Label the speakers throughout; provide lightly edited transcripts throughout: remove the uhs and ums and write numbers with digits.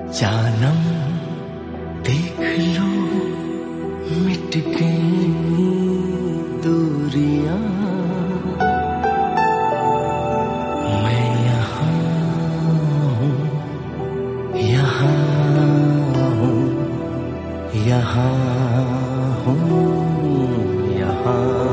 Speaker 1: जानम देख लो मिट गई दूरियां, मैं यहाँ हूँ, यहाँ हूँ, यहाँ हूँ, यहाँ।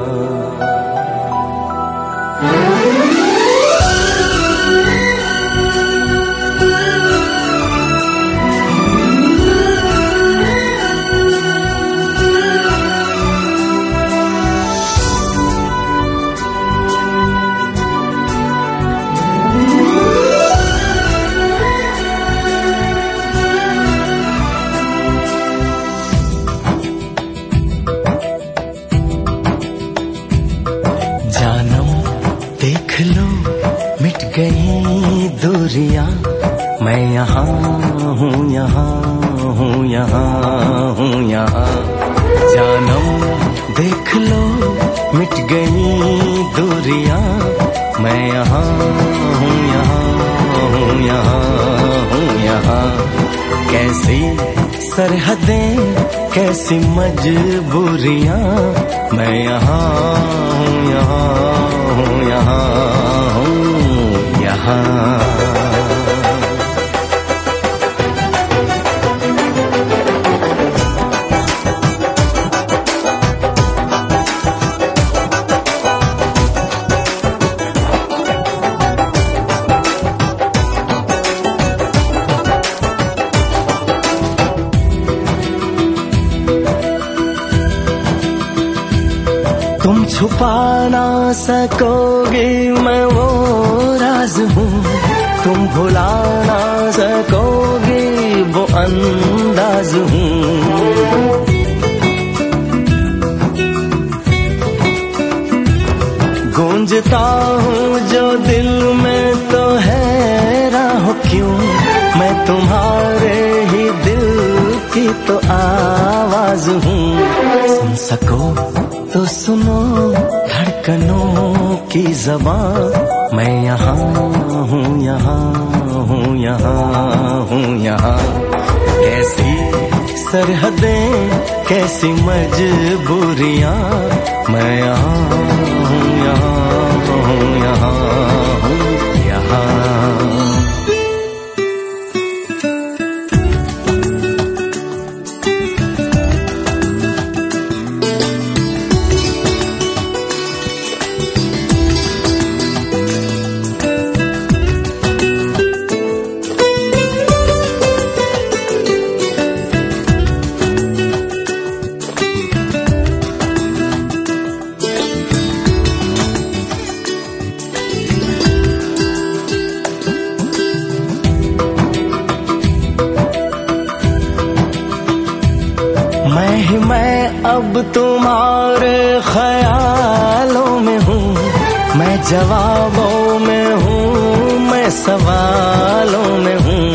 Speaker 1: जानम देख लो मिट गई दूरियां, मैं यहाँ हूँ, यहाँ हूँ, यहाँ हूँ, यहाँ। जानम देख लो मिट गई दूरियां, मैं यहाँ हूँ, यहाँ हूँ, यहाँ हूँ, यहाँ। कैसी सरहदें कैसी मजबूरियां, मैं यहाँ हूँ, यहाँ हूँ, यहाँ हूँ, यहाँ। तुम छुपा ना सकोगे मैं वो राज हूँ, तुम भुला ना सकोगे वो अंदाज हूँ। गूंजता हूँ जो दिल में तो हैरान हो क्यों, मैं तुम्हारे ही दिल की तो आवाज हूँ। सुन सको तो सुनो धड़कनों की ज़बान, मैं यहाँ हूँ, यहाँ हूँ, यहाँ हूँ, यहाँ। कैसी सरहदें कैसी मजबूरियां, मैं यहाँ हूँ, यहाँ हूँ, यहाँ हूँ, यहाँ। मैं अब तुम्हारे ख्यालों में हूँ, मैं जवाबों में हूँ, मैं सवालों में हूँ।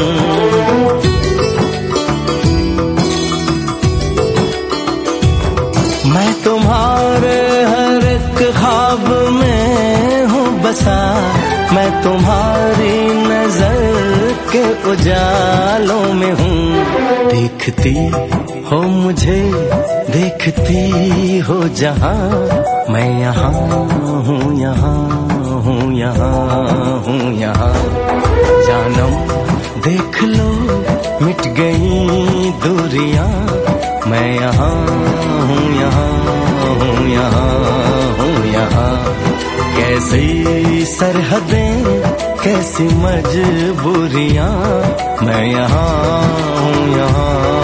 Speaker 1: मैं तुम्हारे हर एक ख्वाब में हूँ बसा, मैं तुम्हारी नजर के उजालों में हूँ। देखती हो मुझे देखती हो जहाँ, मैं यहाँ हूँ, यहाँ हूँ, यहाँ हूँ, यहाँ। जानम देख लो मिट गई दूरियां, मैं यहाँ हूँ, यहाँ हूँ, यहाँ हूँ, यहाँ। कैसी सरहदें कैसी मजबूरियां, मैं यहाँ हूँ, यहाँ